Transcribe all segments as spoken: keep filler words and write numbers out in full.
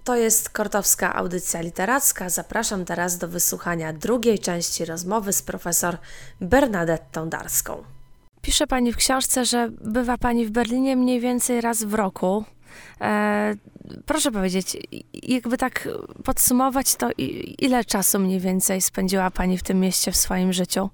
To jest Kortowska Audycja Literacka. Zapraszam teraz do wysłuchania drugiej części rozmowy z profesor Bernadettą Darską. Pisze Pani w książce, że bywa Pani w Berlinie mniej więcej raz w roku. E, proszę powiedzieć, jakby tak podsumować to, ile czasu mniej więcej spędziła Pani w tym mieście w swoim życiu?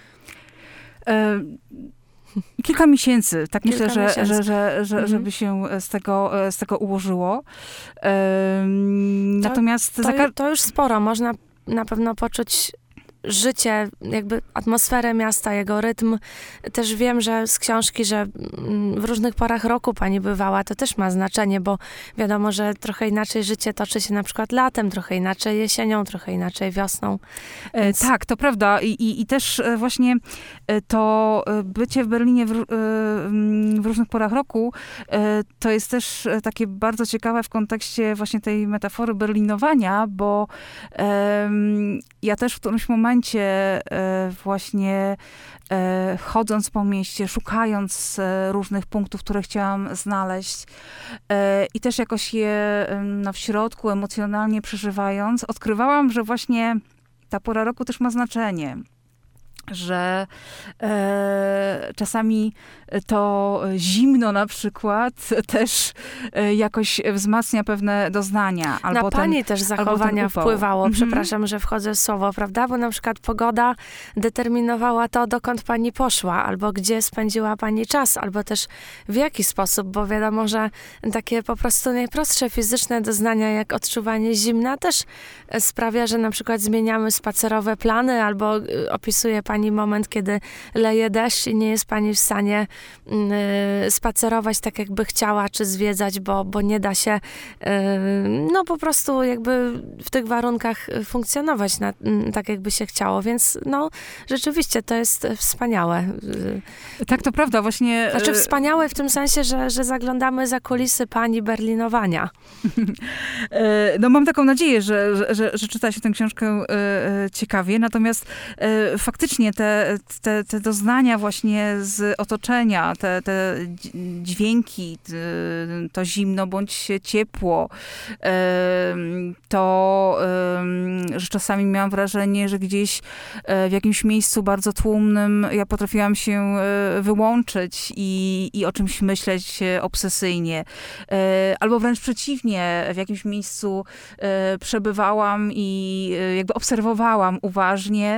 E, kilka miesięcy. Tak kilka myślę, miesięcy. Że, że, że, że mhm. żeby się z tego, z tego ułożyło. E, natomiast... To, za ka- to już sporo. Można na pewno poczuć życie, jakby atmosferę miasta, jego rytm. Też wiem, że z książki, że w różnych porach roku Pani bywała, to też ma znaczenie, bo wiadomo, że trochę inaczej życie toczy się na przykład latem, trochę inaczej jesienią, trochę inaczej wiosną. Więc... E, tak, to prawda. I, i, i też właśnie to bycie w Berlinie w, w różnych porach roku, to jest też takie bardzo ciekawe w kontekście właśnie tej metafory berlinowania, bo um, ja też w którymś momencie właśnie chodząc po mieście, szukając różnych punktów, które chciałam znaleźć i też jakoś je no, w środku emocjonalnie przeżywając, odkrywałam, że właśnie ta pora roku też ma znaczenie. Że e, czasami to zimno na przykład też e, jakoś wzmacnia pewne doznania. Albo na ten, Pani też zachowania wpływało, mm-hmm. przepraszam, że wchodzę w słowo, prawda? Bo na przykład pogoda determinowała to, dokąd Pani poszła, albo gdzie spędziła Pani czas, albo też w jaki sposób, bo wiadomo, że takie po prostu najprostsze fizyczne doznania, jak odczuwanie zimna, też sprawia, że na przykład zmieniamy spacerowe plany, albo opisuje Pani Pani moment, kiedy leje deszcz i nie jest Pani w stanie y, spacerować tak, jakby chciała, czy zwiedzać, bo, bo nie da się y, no po prostu jakby w tych warunkach funkcjonować na, tak, jakby się chciało. Więc no rzeczywiście to jest wspaniałe. Tak, to prawda, właśnie. Znaczy wspaniałe w tym sensie, że, że zaglądamy za kulisy Pani berlinowania. No mam taką nadzieję, że, że, że, że czyta się tę książkę ciekawie, natomiast faktycznie te, te, te doznania właśnie z otoczenia, te, te dźwięki, to zimno bądź ciepło, to, że czasami miałam wrażenie, że gdzieś w jakimś miejscu bardzo tłumnym ja potrafiłam się wyłączyć i, i o czymś myśleć obsesyjnie. Albo wręcz przeciwnie, w jakimś miejscu przebywałam i jakby obserwowałam uważnie.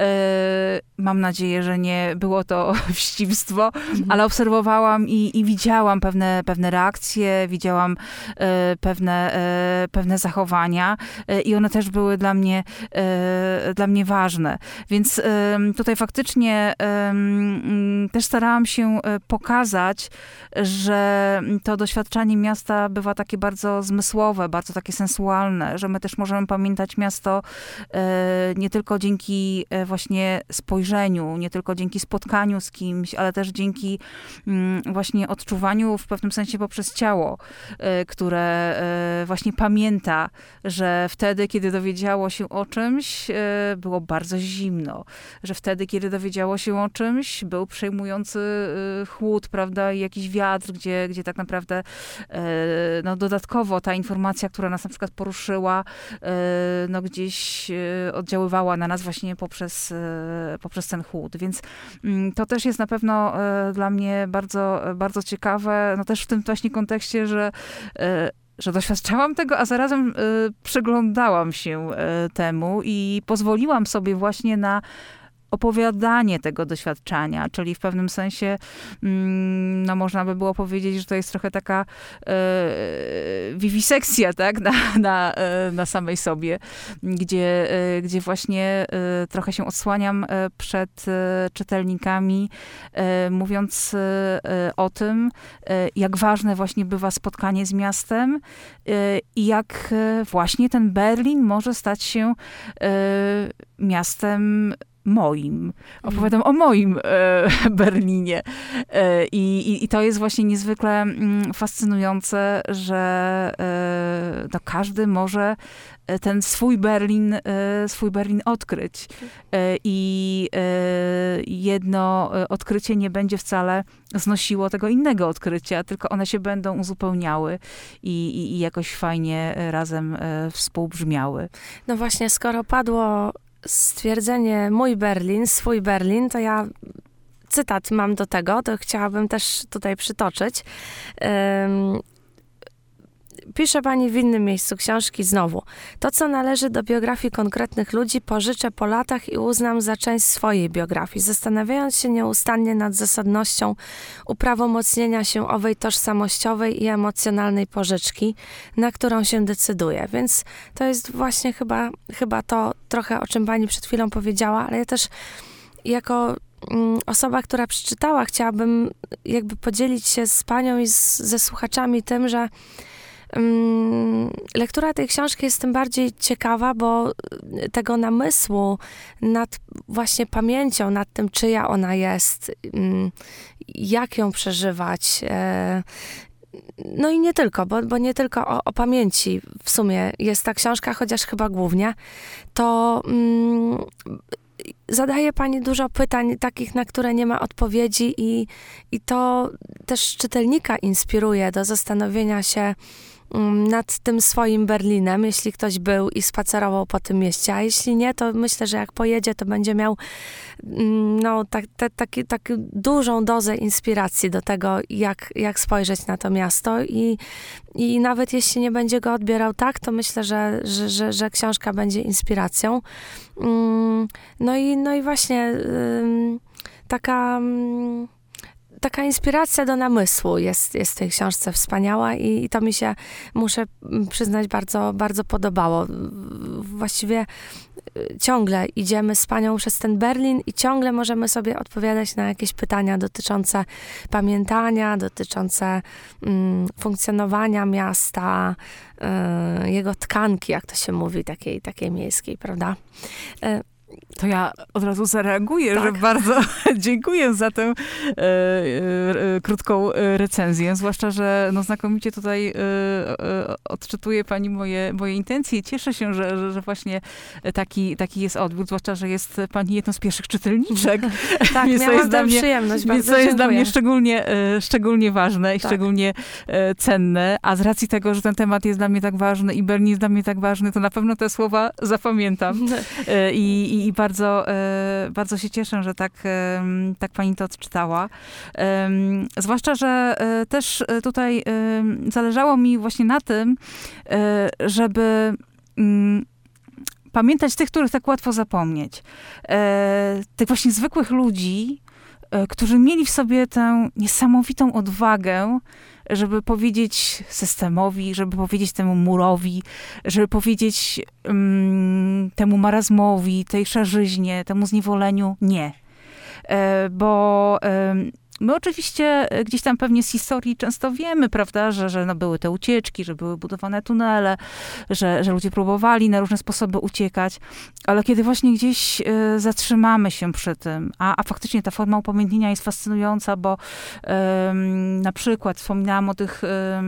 Mam nadzieję, że nie było to wścibstwo, mhm. ale obserwowałam i, i widziałam pewne, pewne reakcje, widziałam e, pewne, e, pewne zachowania e, i one też były dla mnie, e, dla mnie ważne. Więc e, tutaj faktycznie e, też starałam się pokazać, że to doświadczanie miasta bywa takie bardzo zmysłowe, bardzo takie sensualne, że my też możemy pamiętać miasto e, nie tylko dzięki e, właśnie spojrzeniu, nie tylko dzięki spotkaniu z kimś, ale też dzięki mm, właśnie odczuwaniu w pewnym sensie poprzez ciało, y, które y, właśnie pamięta, że wtedy, kiedy dowiedziało się o czymś, y, było bardzo zimno, że wtedy, kiedy dowiedziało się o czymś, był przejmujący y, chłód, prawda, i jakiś wiatr, gdzie, gdzie tak naprawdę y, no, dodatkowo ta informacja, która nas na przykład poruszyła, y, no gdzieś y, oddziaływała na nas właśnie poprzez, y, poprzez ten chłód. Więc to też jest na pewno dla mnie bardzo, bardzo ciekawe, no też w tym właśnie kontekście, że, że doświadczałam tego, a zarazem przyglądałam się temu i pozwoliłam sobie właśnie na opowiadanie tego doświadczenia, czyli w pewnym sensie, no można by było powiedzieć, że to jest trochę taka e, wiwisekcja, tak, na, na, na samej sobie, gdzie, gdzie właśnie trochę się odsłaniam przed czytelnikami, mówiąc o tym, jak ważne właśnie bywa spotkanie z miastem i jak właśnie ten Berlin może stać się miastem moim. Opowiadam o moim e, Berlinie. E, i, I to jest właśnie niezwykle mm, fascynujące, że e, no, każdy może ten swój Berlin, e, swój Berlin odkryć. E, I e, jedno odkrycie nie będzie wcale znosiło tego innego odkrycia, tylko one się będą uzupełniały i, i, i jakoś fajnie razem e, współbrzmiały. No właśnie, skoro padło stwierdzenie mój Berlin, swój Berlin, to ja cytat mam do tego, to chciałabym też tutaj przytoczyć. Um, Pisze pani w innym miejscu książki znowu. To, co należy do biografii konkretnych ludzi, pożyczę po latach i uznam za część swojej biografii, zastanawiając się nieustannie nad zasadnością uprawomocnienia się owej tożsamościowej i emocjonalnej pożyczki, na którą się decyduję. Więc to jest właśnie chyba, chyba to trochę, o czym pani przed chwilą powiedziała, ale ja też jako mm, osoba, która przeczytała, chciałabym jakby podzielić się z panią i z, ze słuchaczami tym, że lektura tej książki jest tym bardziej ciekawa, bo tego namysłu nad właśnie pamięcią, nad tym, czyja ona jest, jak ją przeżywać. No i nie tylko, bo, bo nie tylko o, o pamięci w sumie jest ta książka, chociaż chyba głównie, to mm, zadaje pani dużo pytań takich, na które nie ma odpowiedzi i, i to też czytelnika inspiruje do zastanowienia się nad tym swoim Berlinem, jeśli ktoś był i spacerował po tym mieście, a jeśli nie, to myślę, że jak pojedzie, to będzie miał no, tak, te, taki, taką dużą dozę inspiracji do tego, jak, jak spojrzeć na to miasto i, i nawet jeśli nie będzie go odbierał tak, to myślę, że, że, że, że książka będzie inspiracją. No i, no i właśnie taka... Taka inspiracja do namysłu jest, jest w tej książce wspaniała i, i to mi się, muszę przyznać, bardzo, bardzo podobało. Właściwie ciągle idziemy z panią przez ten Berlin i ciągle możemy sobie odpowiadać na jakieś pytania dotyczące pamiętania, dotyczące mm, funkcjonowania miasta, y, jego tkanki, jak to się mówi, takiej, takiej miejskiej, prawda? Y, To ja od razu zareaguję, tak. że bardzo dziękuję za tę e, e, krótką recenzję, zwłaszcza, że no, znakomicie tutaj e, e, odczytuje pani moje, moje intencje i cieszę się, że, że, że właśnie taki, taki jest odbiór, zwłaszcza, że jest pani jedną z pierwszych czytelniczek. Tak, więc miałam to jest tę mnie, przyjemność, więc bardzo to jest dziękuję. dla mnie szczególnie, e, szczególnie ważne i tak. szczególnie e, cenne, a z racji tego, że ten temat jest dla mnie tak ważny i Berlin jest dla mnie tak ważny, to na pewno te słowa zapamiętam e, i, i, i bardzo Bardzo, e, bardzo się cieszę, że tak, e, tak pani to odczytała. E, zwłaszcza, że e, też tutaj e, zależało mi właśnie na tym, e, żeby m, pamiętać tych, których tak łatwo zapomnieć. E, tych właśnie zwykłych ludzi, e, którzy mieli w sobie tę niesamowitą odwagę, żeby powiedzieć systemowi, żeby powiedzieć temu murowi, żeby powiedzieć um, temu marazmowi, tej szarzyźnie, temu zniewoleniu nie. E, bo e, my oczywiście gdzieś tam pewnie z historii często wiemy, prawda, że, że no były te ucieczki, że były budowane tunele, że, że ludzie próbowali na różne sposoby uciekać, ale kiedy właśnie gdzieś y, zatrzymamy się przy tym, a, a faktycznie ta forma upamiętnienia jest fascynująca, bo y, na przykład wspominałam o tych y,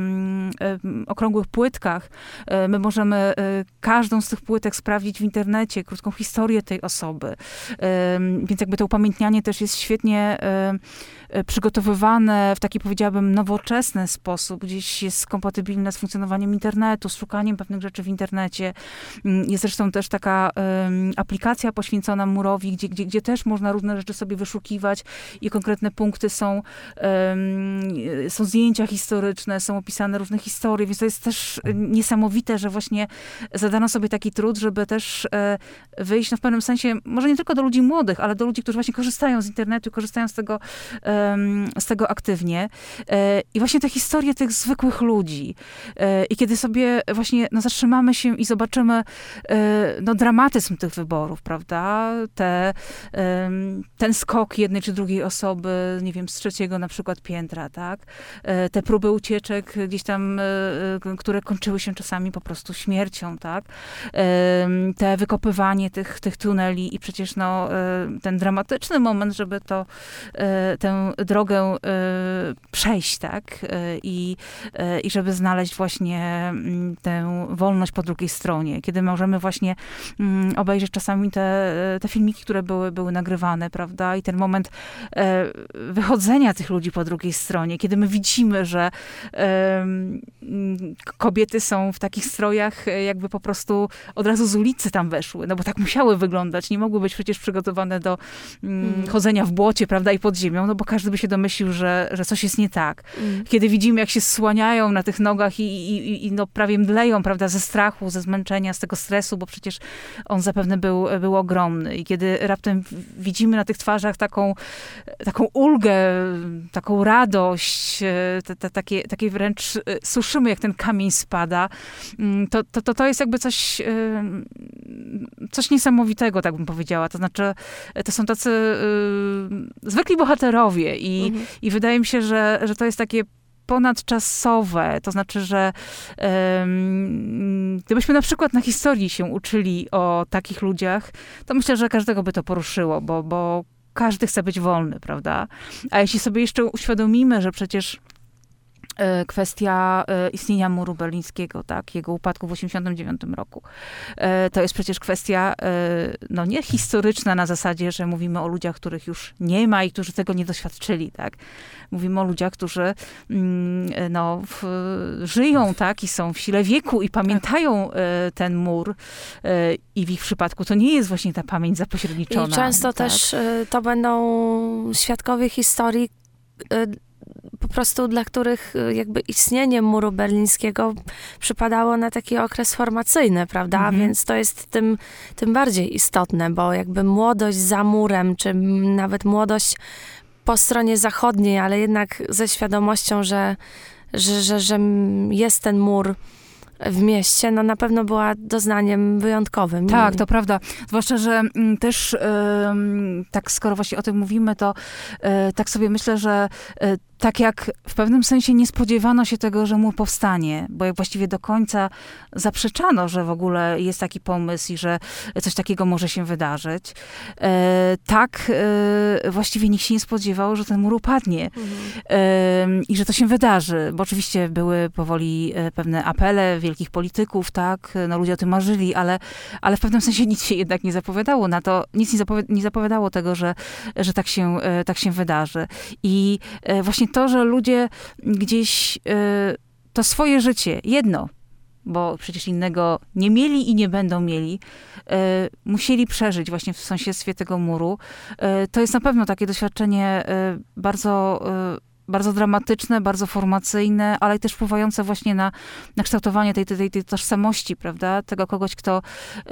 y, okrągłych płytkach, y, my możemy y, każdą z tych płytek sprawdzić w internecie, krótką historię tej osoby, y, więc jakby to upamiętnianie też jest świetnie y, przygotowywane w taki, powiedziałabym, nowoczesny sposób, gdzieś jest kompatybilne z funkcjonowaniem internetu, z szukaniem pewnych rzeczy w internecie. Jest zresztą też taka um, aplikacja poświęcona murowi, gdzie, gdzie, gdzie też można różne rzeczy sobie wyszukiwać i konkretne punkty są, um, są zdjęcia historyczne, są opisane różne historie, więc to jest też niesamowite, że właśnie zadano sobie taki trud, żeby też e, wyjść no, w pewnym sensie, może nie tylko do ludzi młodych, ale do ludzi, którzy właśnie korzystają z internetu, korzystają z tego e, z tego aktywnie. I właśnie te historie tych zwykłych ludzi. I kiedy sobie właśnie no, zatrzymamy się i zobaczymy no, dramatyzm tych wyborów, prawda? Te, ten skok jednej czy drugiej osoby, nie wiem, z trzeciego na przykład piętra, tak? Te próby ucieczek gdzieś tam, które kończyły się czasami po prostu śmiercią, tak? Te wykopywanie tych, tych tuneli i przecież no, ten dramatyczny moment, żeby to, tę drogę przejść, tak? I, i żeby znaleźć właśnie tę wolność po drugiej stronie. Kiedy możemy właśnie obejrzeć czasami te, te filmiki, które były, były nagrywane, prawda? I ten moment wychodzenia tych ludzi po drugiej stronie, kiedy my widzimy, że kobiety są w takich strojach, jakby po prostu od razu z ulicy tam weszły, no bo tak musiały wyglądać. Nie mogły być przecież przygotowane do mm, chodzenia w błocie, prawda, i pod ziemią, no bo każdy by się domyślił, że, że coś jest nie tak. Mm. Kiedy widzimy, jak się słaniają na tych nogach i, i, i no prawie mdleją, prawda, ze strachu, ze zmęczenia, z tego stresu, bo przecież on zapewne był, był ogromny. I kiedy raptem widzimy na tych twarzach taką, taką ulgę, taką radość, te, te, takie, takie wręcz słyszymy, jak ten kamień spada, to, to, to, to jest jakby coś, coś niesamowitego, tak bym powiedziała. To znaczy, to są tacy y, zwykli bohaterowie i, mhm. i wydaje mi się, że, że to jest takie ponadczasowe. To znaczy, że um, gdybyśmy na przykład na historii się uczyli o takich ludziach, to myślę, że każdego by to poruszyło, bo, bo każdy chce być wolny, prawda? A jeśli sobie jeszcze uświadomimy, że przecież kwestia istnienia muru berlińskiego, tak, jego upadku w osiemdziesiątym dziewiątym roku. To jest przecież kwestia, no nie historyczna na zasadzie, że mówimy o ludziach, których już nie ma i którzy tego nie doświadczyli, tak. Mówimy o ludziach, którzy no, w, żyją, tak, i są w sile wieku i pamiętają ten mur i w ich przypadku to nie jest właśnie ta pamięć zapośredniczona. I często tak? też to będą świadkowie historii, po prostu dla których jakby istnienie muru berlińskiego przypadało na taki okres formacyjny, prawda? Mhm. Więc to jest tym, tym bardziej istotne, bo jakby młodość za murem, czy nawet młodość po stronie zachodniej, ale jednak ze świadomością, że, że, że, że jest ten mur w mieście, no na pewno była doznaniem wyjątkowym. Tak, to prawda. Zwłaszcza, że m, też y, tak skoro właśnie o tym mówimy, to y, tak sobie myślę, że y, tak jak w pewnym sensie nie spodziewano się tego, że mur powstanie, bo jak właściwie do końca zaprzeczano, że w ogóle jest taki pomysł i że coś takiego może się wydarzyć, e, tak e, właściwie nikt się nie spodziewał, że ten mur upadnie mhm. e, i że to się wydarzy, bo oczywiście były powoli pewne apele wielkich polityków, tak, no ludzie o tym marzyli, ale, ale w pewnym sensie nic się jednak nie zapowiadało na to, nic nie, zapowi- nie zapowiadało tego, że, że tak się, tak się wydarzy. I właśnie to, że ludzie gdzieś y, to swoje życie, jedno, bo przecież innego nie mieli i nie będą mieli, y, musieli przeżyć właśnie w sąsiedztwie tego muru. Y, to jest na pewno takie doświadczenie y, bardzo, y, bardzo dramatyczne, bardzo formacyjne, ale też wpływające właśnie na, na kształtowanie tej, tej, tej tożsamości, prawda? Tego kogoś, kto y,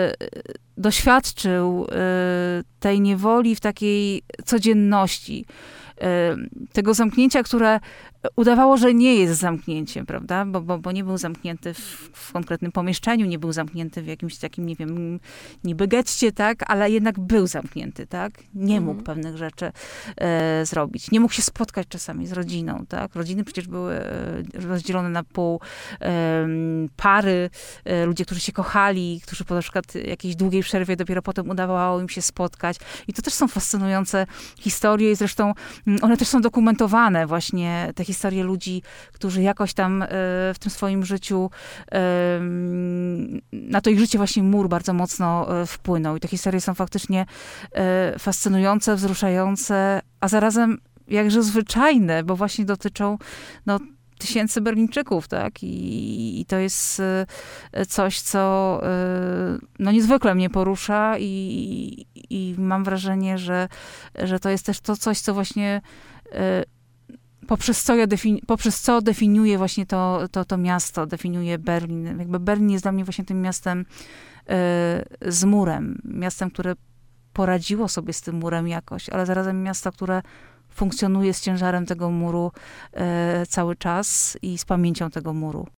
doświadczył y, tej niewoli w takiej codzienności, tego zamknięcia, które udawało, że nie jest zamknięciem, prawda? Bo, bo, bo nie był zamknięty w, w konkretnym pomieszczeniu, nie był zamknięty w jakimś takim, nie wiem, niby getcie, tak? Ale jednak był zamknięty, tak? Nie mógł mhm. pewnych rzeczy e, zrobić. Nie mógł się spotkać czasami z rodziną, tak? Rodziny przecież były e, rozdzielone na pół. E, pary, e, ludzie, którzy się kochali, którzy po na przykład jakiejś długiej przerwie dopiero potem udawało im się spotkać. I to też są fascynujące historie i zresztą one też są dokumentowane właśnie, te historie ludzi, którzy jakoś tam y, w tym swoim życiu, y, na to ich życie właśnie mur bardzo mocno y, wpłynął. I te historie są faktycznie y, fascynujące, wzruszające, a zarazem jakże zwyczajne, bo właśnie dotyczą no, tysięcy Berlińczyków, tak? I, i to jest y, coś, co y, no, niezwykle mnie porusza i, i mam wrażenie, że, że to jest też to coś, co właśnie y, poprzez co, ja defini- poprzez co definiuje właśnie to, to, to miasto, definiuje Berlin. Jakby Berlin jest dla mnie właśnie tym miastem y, z murem. Miastem, które poradziło sobie z tym murem jakoś, ale zarazem miasto, które funkcjonuję z ciężarem tego muru e, cały czas i z pamięcią tego muru.